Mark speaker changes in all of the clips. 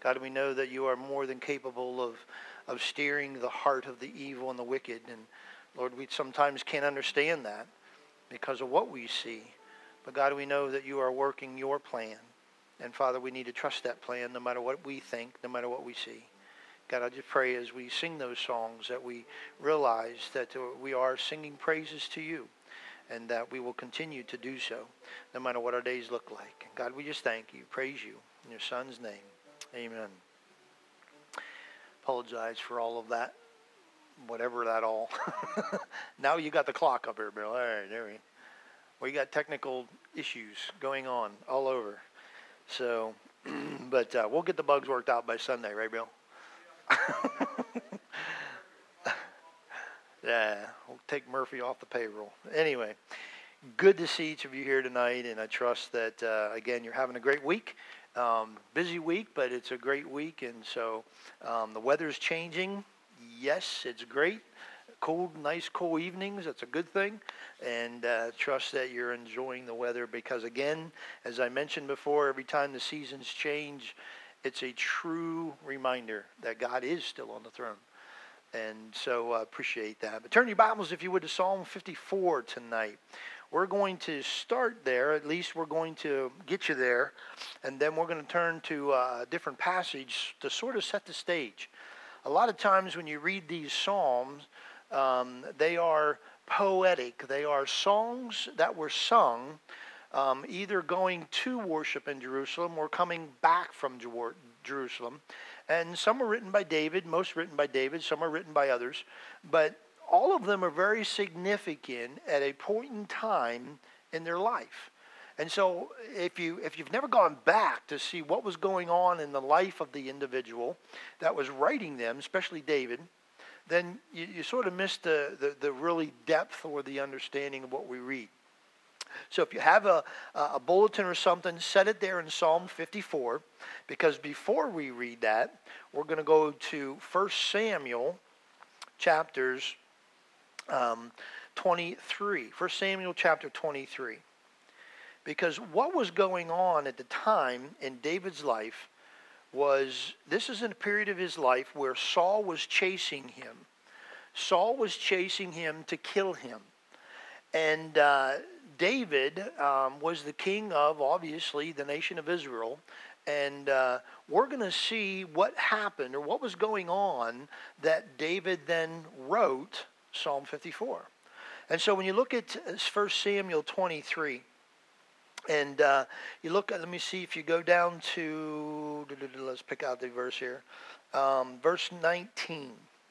Speaker 1: God, we know that you are more than capable of steering the heart of the evil and the wicked. And Lord, we sometimes can't understand that because of what we see. But God, we know that you are working your plan. And Father, we need to trust that plan no matter what we think, no matter what we see. God, I just pray as we sing those songs that we realize that we are singing praises to you and that we will continue to do so no matter what our days look like. God, we just thank you, praise you in your Son's name. Amen. Apologize for all of that, whatever that all. Now you got the clock up here, Bill. All right, there we got technical issues going on all over. So, but we'll get the bugs worked out by Sunday, right, Bill? Yeah, we'll take Murphy off the payroll. Anyway, good to see each of you here tonight, and I trust that, again, you're having a great week. Busy week, but it's a great week, and so the weather's changing. Yes, it's great. Cold, nice, cool evenings. That's a good thing, and trust that you're enjoying the weather because, again, as I mentioned before, every time the seasons change, it's a true reminder that God is still on the throne, and so I appreciate that. But turn your Bibles, if you would, to Psalm 54 tonight. We're going to start there. At least we're going to get you there. And then we're going to turn to a different passage to sort of set the stage. A lot of times when you read these psalms, they are poetic. They are songs that were sung either going to worship in Jerusalem or coming back from Jerusalem. And some are written by David, most written by David, some are written by others. But all of them are very significant at a point in time in their life. And so if you've never gone back to see what was going on in the life of the individual that was writing them, especially David, then you sort of miss the really depth or the understanding of what we read. So if you have a bulletin or something, set it there in Psalm 54, because before we read that, we're going to go to 1 Samuel chapters 23. 1 Samuel chapter 23. Because what was going on at the time in David's life was, this is in a period of his life where Saul was chasing him. Saul was chasing him to kill him. And David was the king of, obviously, the nation of Israel. And we're going to see what happened or what was going on that David then wrote Psalm 54. And so when you look at 1 Samuel 23, and you look at, let me see if you go down to, let's pick out the verse here, verse 19.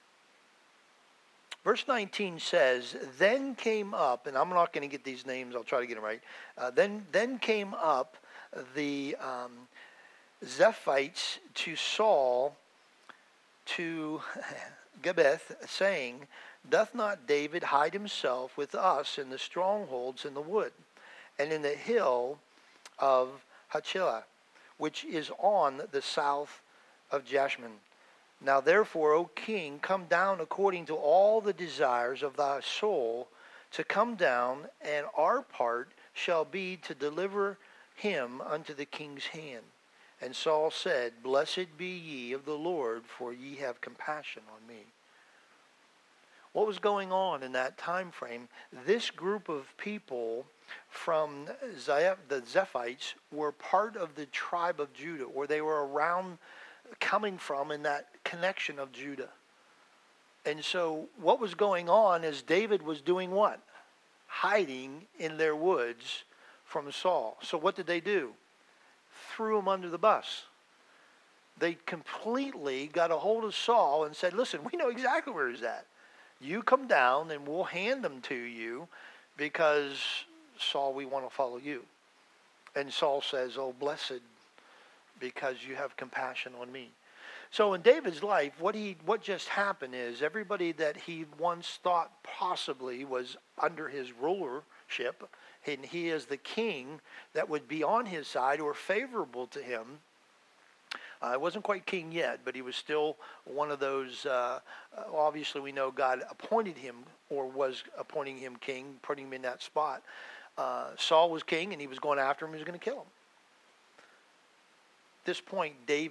Speaker 1: Verse 19 says, then came up, and I'm not going to get these names, I'll try to get them right. Then came up the Ziphites to Saul to Gibeath, saying, doth not David hide himself with us in the strongholds in the wood, and in the hill of Hachilah, which is on the south of Jashmin? Now therefore, O king, come down according to all the desires of thy soul, to come down, and our part shall be to deliver him unto the king's hand. And Saul said, blessed be ye of the Lord, for ye have compassion on me. What was going on in that time frame? This group of people from the Ziphites were part of the tribe of Judah, or they were around, coming from in that connection of Judah. And so what was going on is David was doing what? Hiding in their woods from Saul. So what did they do? Threw him under the bus. They completely got a hold of Saul and said, listen, we know exactly where he's at. You come down and we'll hand them to you, because Saul, we want to follow you. And Saul says, oh, blessed, because you have compassion on me. So in David's life, what just happened is everybody that he once thought possibly was under his rulership, and he is the king that would be on his side or favorable to him. He wasn't quite king yet, but he was still one of those, obviously we know God appointed him or was appointing him king, putting him in that spot. Saul was king and he was going after him, he was going to kill him. At this point, David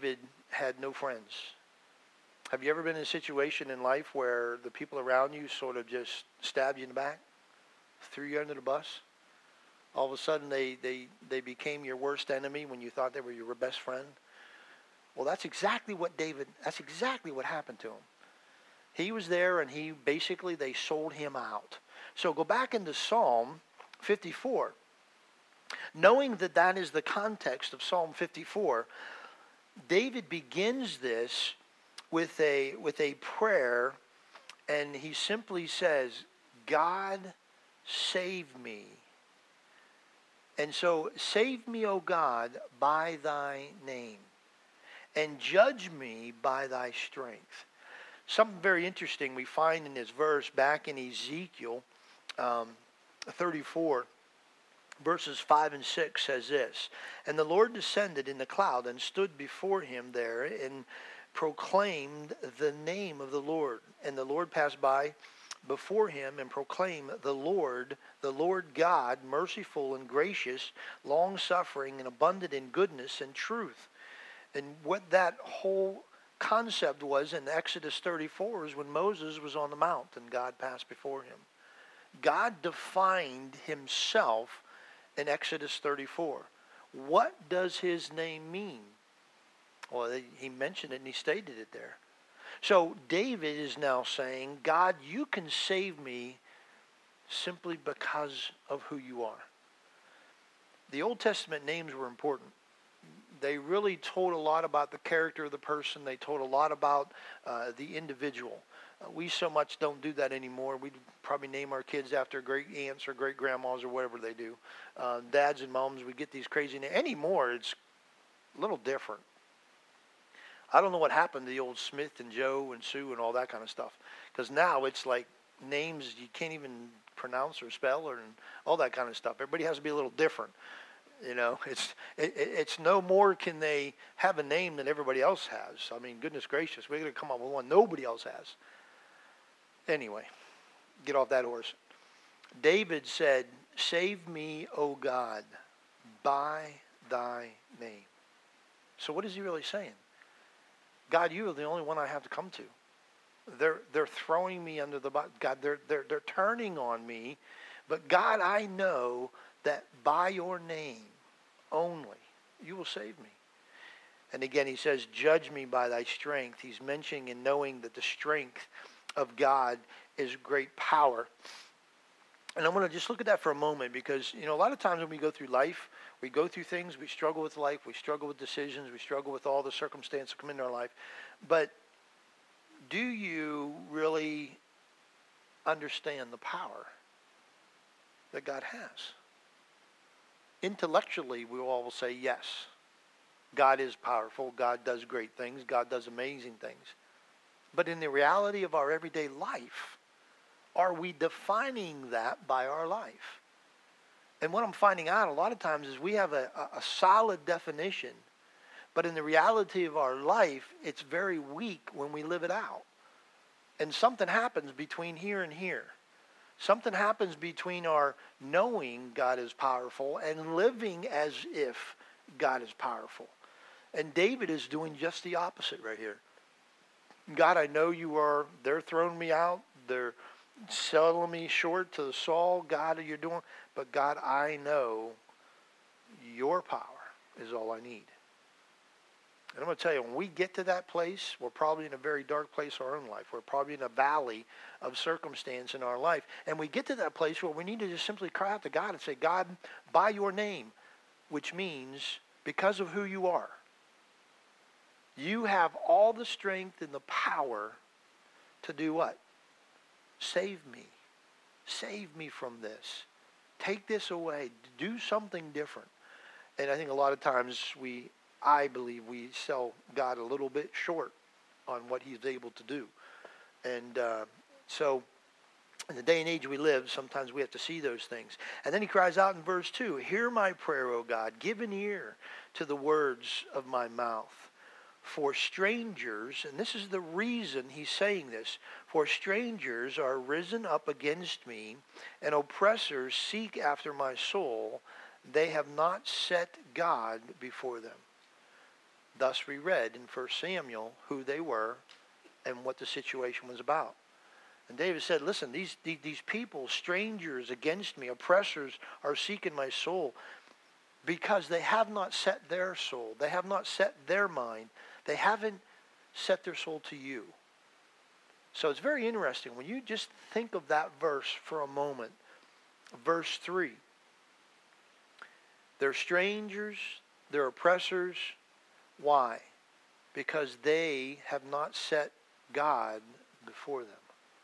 Speaker 1: had no friends. Have you ever been in a situation in life where the people around you sort of just stabbed you in the back, threw you under the bus? All of a sudden they became your worst enemy when you thought they were your best friend? Well, that's exactly what happened to him. He was there, and they sold him out. So go back into Psalm 54. Knowing that is the context of Psalm 54, David begins this with a prayer, and he simply says, God, save me. And so, save me, O God, by thy name, and judge me by thy strength. Something very interesting we find in this verse back in Ezekiel 34, verses 5 and 6 says this, and the Lord descended in the cloud and stood before him there and proclaimed the name of the Lord. And the Lord passed by before him and proclaimed, the Lord God, merciful and gracious, long-suffering and abundant in goodness and truth. And what that whole concept was in Exodus 34 is when Moses was on the mount and God passed before him. God defined himself in Exodus 34. What does his name mean? Well, he mentioned it and he stated it there. So David is now saying, God, you can save me simply because of who you are. The Old Testament names were important. They really told a lot about the character of the person. They told a lot about the individual. We so much don't do that anymore. We probably name our kids after great aunts or great grandmas or whatever they do. Dads and moms, we get these crazy names. Anymore, it's a little different. I don't know what happened to the old Smith and Joe and Sue and all that kind of stuff. Because now it's like names you can't even pronounce or spell and all that kind of stuff. Everybody has to be a little different. You know, it's no more can they have a name than everybody else has. I mean, goodness gracious, we're going to come up with one nobody else has. Anyway, get off that horse. David said, save me, O God, by thy name. So what is he really saying? God, you are the only one I have to come to. They're throwing me under the bus. God, they're turning on me. But God, I know that by your name only, you will save me. And again, he says, judge me by thy strength. He's mentioning and knowing that the strength of God is great power. And I want to just look at that for a moment because, you know, a lot of times when we go through life, we go through things, we struggle with life, we struggle with decisions, we struggle with all the circumstances that come into our life. But do you really understand the power that God has? Intellectually, we all will say yes. God is powerful. God does great things. God does amazing things. But in the reality of our everyday life, are we defining that by our life? And what I'm finding out a lot of times is we have a solid definition, but in the reality of our life, it's very weak when we live it out. And something happens between here and here. Something happens between our knowing God is powerful and living as if God is powerful. And David is doing just the opposite right here. God, I know you are. They're throwing me out. They're selling me short to Saul. God, you're doing. But God, I know your power is all I need. And I'm going to tell you, when we get to that place, we're probably in a very dark place in our own life. We're probably in a valley of circumstance in our life. And we get to that place where we need to just simply cry out to God and say, God, by your name, which means because of who you are, you have all the strength and the power to do what? Save me. Save me from this. Take this away. Do something different. And I think a lot of times I believe we sell God a little bit short on what he's able to do. And so in the day and age we live, sometimes we have to see those things. And then he cries out in verse 2, hear my prayer, O God. Give an ear to the words of my mouth. For strangers, and this is the reason he's saying this, for strangers are risen up against me, and oppressors seek after my soul. They have not set God before them. Thus we read in 1 Samuel who they were and what the situation was about. And David said, listen, these people, strangers against me, oppressors, are seeking my soul because they have not set their soul. They have not set their mind. They haven't set their soul to you. So it's very interesting. When you just think of that verse for a moment, verse 3. They're strangers, they're oppressors. Why? Because they have not set God before them.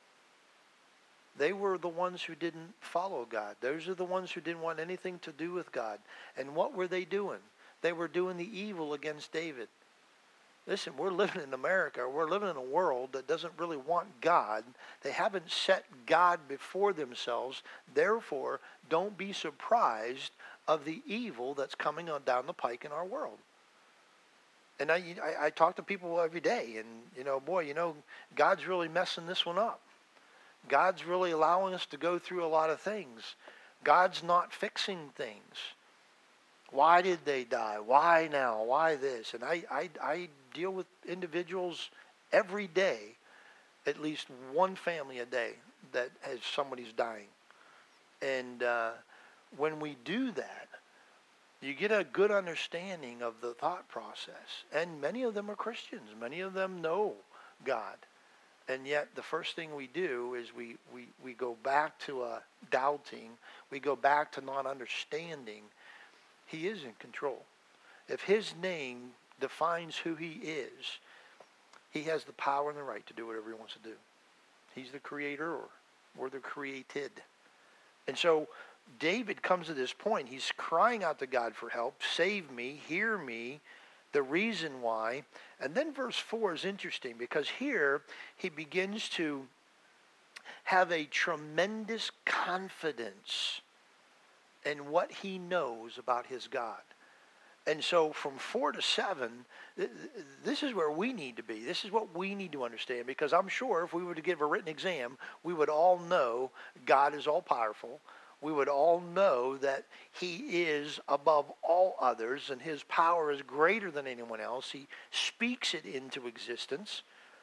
Speaker 1: They were the ones who didn't follow God. Those are the ones who didn't want anything to do with God. And what were they doing? They were doing the evil against David. Listen, we're living in America. We're living in a world that doesn't really want God. They haven't set God before themselves. Therefore, don't be surprised of the evil that's coming on down the pike in our world. And I talk to people every day, and, God's really messing this one up. God's really allowing us to go through a lot of things. God's not fixing things. Why did they die? Why now? Why this? And I deal with individuals every day, at least one family a day that has somebody's dying. And when we do that, you get a good understanding of the thought process. And many of them are Christians. Many of them know God. And yet the first thing we do is we go back to doubting. We go back to not understanding. He is in control. If his name defines who he is, he has the power and the right to do whatever he wants to do. He's the creator, or we're the created. And so David comes to this point. He's crying out to God for help. Save me, hear me, the reason why. And then verse 4 is interesting because here he begins to have a tremendous confidence in what he knows about his God. And so from 4 to 7, this is where we need to be. This is what we need to understand, because I'm sure if we were to give a written exam, we would all know God is all-powerful. We would all know that he is above all others and his power is greater than anyone else. He speaks it into existence.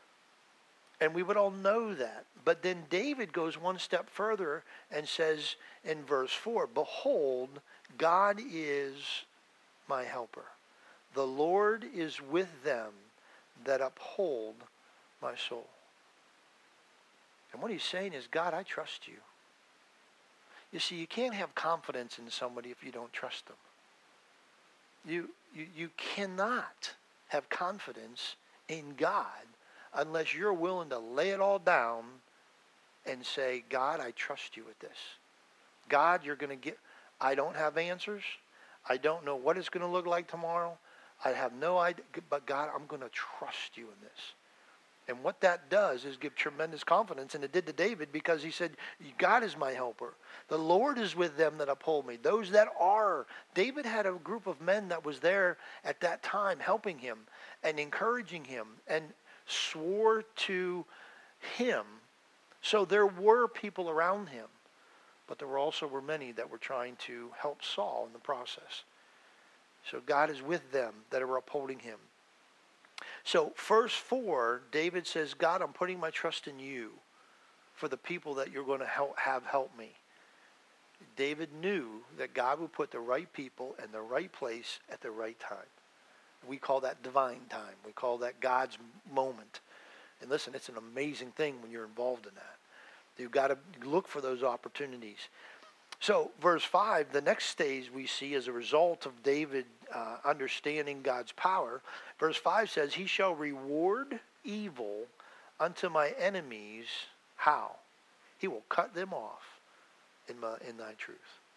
Speaker 1: And we would all know that. But then David goes one step further and says in verse 4, behold, God is my helper. The Lord is with them that uphold my soul. And what he's saying is, God, I trust you. You see, you can't have confidence in somebody if you don't trust them. You cannot have confidence in God unless you're willing to lay it all down and say, God, I trust you with this. God, you're going to get, I don't have answers. I don't know what it's going to look like tomorrow. I have no idea, but God, I'm going to trust you in this. And what that does is give tremendous confidence, and it did to David, because he said, God is my helper. The Lord is with them that uphold me. Those that are. David had a group of men that was there at that time helping him and encouraging him and swore to him. So there were people around him, but there were many that were trying to help Saul in the process. So God is with them that are upholding him. So verse 4, David says, God, I'm putting my trust in you for the people that you're going to have help me. David knew that God would put the right people in the right place at the right time. We call that divine time. We call that God's moment. And listen, it's an amazing thing when you're involved in that. You've got to look for those opportunities. So verse 5, the next stage we see as a result of David understanding God's power. Verse 5 says, he shall reward evil unto my enemies. How? He will cut them off in thy truth.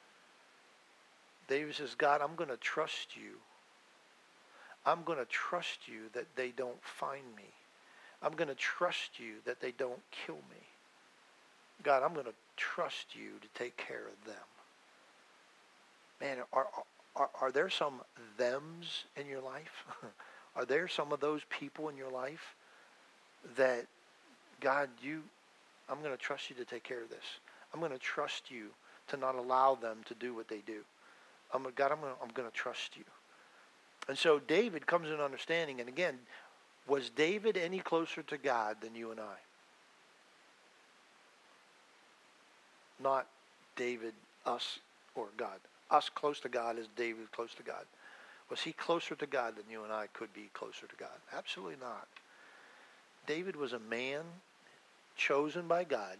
Speaker 1: David says, God, I'm going to trust you. I'm going to trust you that they don't find me. I'm going to trust you that they don't kill me. God, I'm going to trust you to take care of them. Man, are there some thems in your life? Are there some of those people in your life that, God, I'm going to trust you to take care of this. I'm going to trust you to not allow them to do what they do. God, I'm going to trust you. And so David comes in understanding. And again, was David any closer to God than you and I? Not David, us, or God. Us close to God is David close to God. Was he closer to God than you and I could be closer to God? Absolutely not. David was a man chosen by God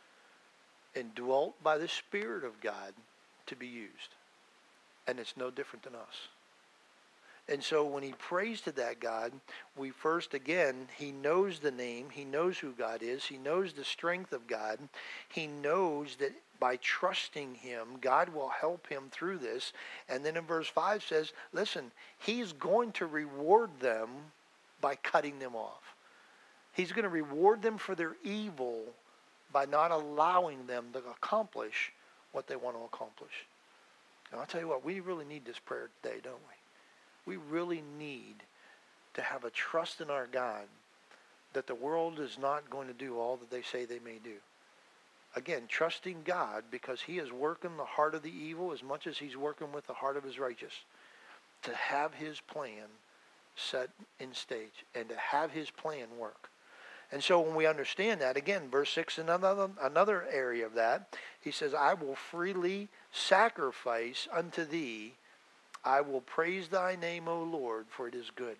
Speaker 1: and dwelt by the Spirit of God to be used. And it's no different than us. And so when he prays to that God, we first, again, he knows the name. He knows who God is. He knows the strength of God. He knows that by trusting him, God will help him through this. And then in verse 5 says, listen, he's going to reward them by cutting them off. He's going to reward them for their evil by not allowing them to accomplish what they want to accomplish. And I'll tell you what, we really need this prayer today, don't we? We really need to have a trust in our God that the world is not going to do all that they say they may do. Again, trusting God because he is working the heart of the evil as much as he's working with the heart of his righteous. To have his plan set in stage and to have his plan work. And so when we understand that, again, verse 6, another area of that, he says, I will freely sacrifice unto thee. I will praise thy name, O Lord, for it is good.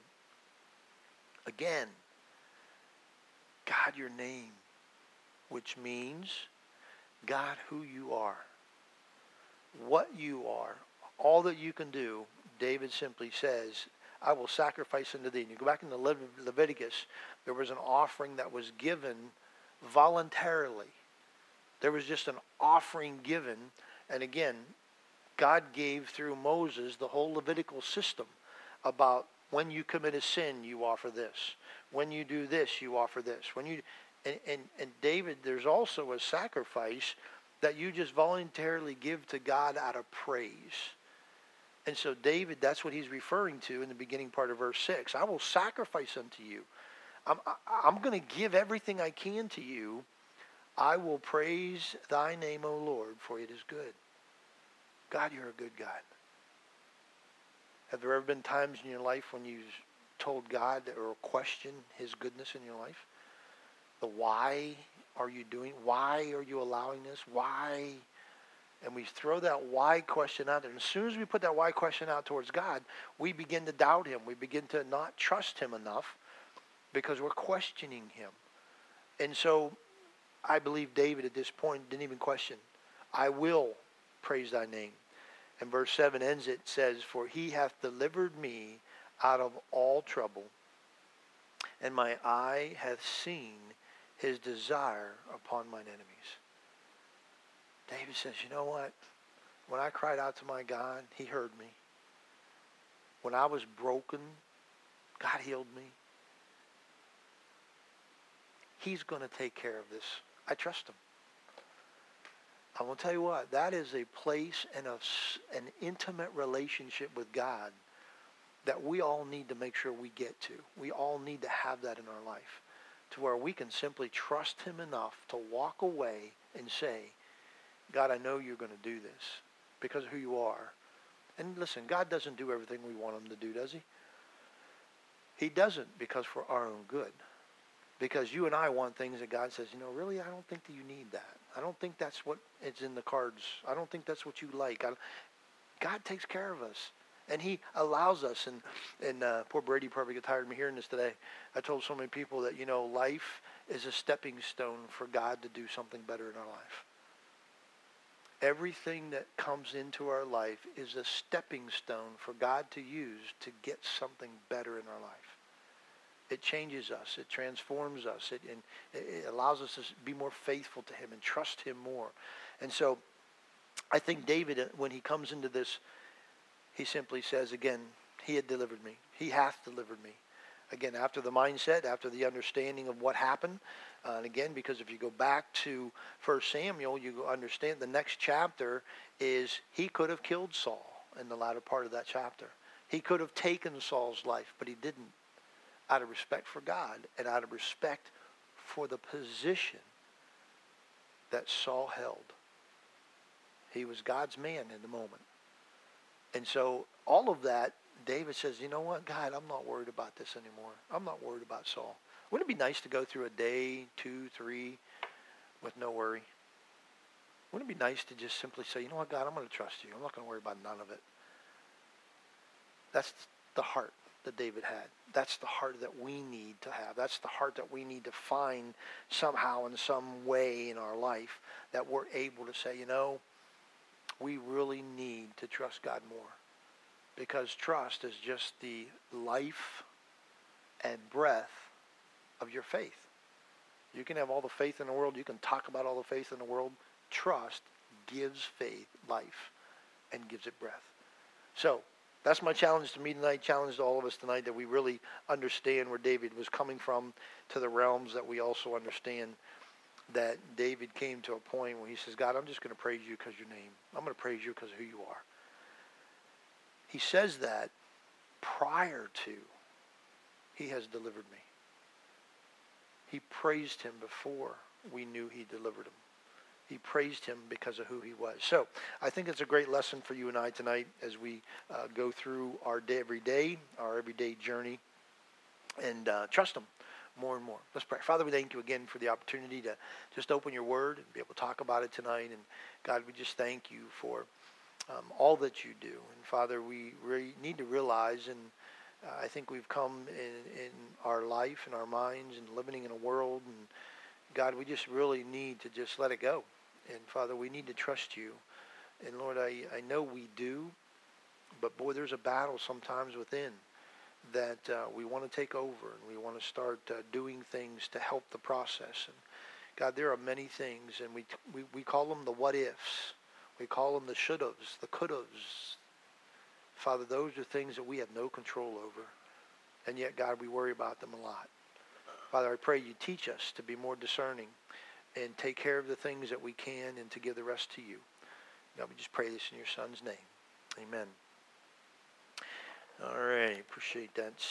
Speaker 1: Again, God, your name, which means, God, who you are, what you are, all that you can do. David simply says, I will sacrifice unto thee. And you go back into Leviticus, there was an offering that was given voluntarily. There was just an offering given. And again, God gave through Moses the whole Levitical system about when you commit a sin, you offer this. When you do this, you offer this. And David, there's also a sacrifice that you just voluntarily give to God out of praise. And so David, that's what he's referring to in the beginning part of verse 6. I will sacrifice unto you. I'm going to give everything I can to you. I will praise thy name, O Lord, for it is good. God, you're a good God. Have there ever been times in your life when you've told God or questioned his goodness in your life? The why are you doing? Why are you allowing this? Why? And we throw that why question out there. And as soon as we put that why question out towards God, we begin to doubt him. We begin to not trust him enough because we're questioning him. And so I believe David at this point didn't even question. I will praise thy name. And verse 7 ends it, says, for he hath delivered me out of all trouble, and my eye hath seen his desire upon mine enemies. David says, you know what? When I cried out to my God, he heard me. When I was broken, God healed me. He's going to take care of this. I trust him. I will tell you what, that is a place and an intimate relationship with God that we all need to make sure we get to. We all need to have that in our life to where we can simply trust him enough to walk away and say, God, I know you're going to do this because of who you are. And listen, God doesn't do everything we want him to do, does he? He doesn't because for our own good. Because you and I want things that God says, really, I don't think that you need that. I don't think that's what is in the cards. I don't think that's what you like. God takes care of us. And he allows us. And poor Brady probably got tired of me hearing this today. I told so many people that, life is a stepping stone for God to do something better in our life. Everything that comes into our life is a stepping stone for God to use to get something better in our life. It changes us. It transforms us. It allows us to be more faithful to him and trust him more. And so I think David, when he comes into this, he simply says, again, he had delivered me. He hath delivered me. Again, after the mindset, after the understanding of what happened. And again, because if you go back to 1 Samuel, you understand the next chapter is he could have killed Saul in the latter part of that chapter. He could have taken Saul's life, but he didn't. Out of respect for God and out of respect for the position that Saul held. He was God's man in the moment. And so all of that David says, you know what, God, I'm not worried about this anymore. I'm not worried about Saul. Wouldn't it be nice to go through a day, 2, 3, with no worry? Wouldn't it be nice to just simply say, you know what, God, I'm going to trust you. I'm not going to worry about none of it. That's the heart that David had. That's the heart that we need to have. That's the heart that we need to find somehow in some way in our life, that we're able to say, you know, we really need to trust God more. Because trust is just the life and breath of your faith. You can have all the faith in the world. You can talk about all the faith in the world. Trust gives faith life and gives it breath. So that's my challenge to me tonight, challenge to all of us tonight, that we really understand where David was coming from, to the realms that we also understand that David came to a point where he says, God, I'm just going to praise you because of your name. I'm going to praise you because of who you are. He says that prior to he has delivered me. He praised him before we knew he delivered him. He praised him because of who he was. So I think it's a great lesson for you and I tonight as we go through our everyday journey, and trust him more and more. Let's pray. Father, we thank you again for the opportunity to just open your word and be able to talk about it tonight. And God, we just thank you for all that you do. And Father, we really need to realize, and I think we've come in our life, in our minds, and living in a world, and God, we just really need to just let it go. And Father, we need to trust you. And Lord, I know we do, but boy, there's a battle sometimes within that we want to take over, and we want to start doing things to help the process. And God, there are many things, and we call them the what ifs. We call them the should-haves, the could-haves. Father, those are things that we have no control over. And yet, God, we worry about them a lot. Father, I pray you teach us to be more discerning and take care of the things that we can, and to give the rest to you. God, we just pray this in your Son's name. Amen. All right. Appreciate that.